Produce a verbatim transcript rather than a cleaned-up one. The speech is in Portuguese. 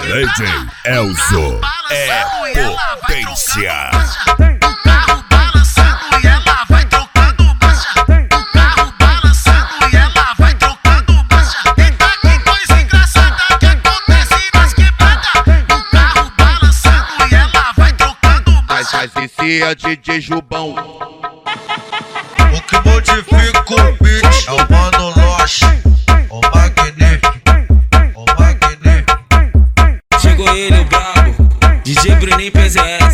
D J Elzo é potência. O carro balançando e ela vai trocando marcha. O carro balançando e ela vai trocando marcha. Eita, que coisa engraçada que acontece nas quebradas. O carro balançando e ela vai trocando marcha. Mas esse é D J Jubão. O que modifica o beat é o Mano Loche, o magnífico, o magnífico. Chegou ele, o brabo, D J Bruninho P Z R.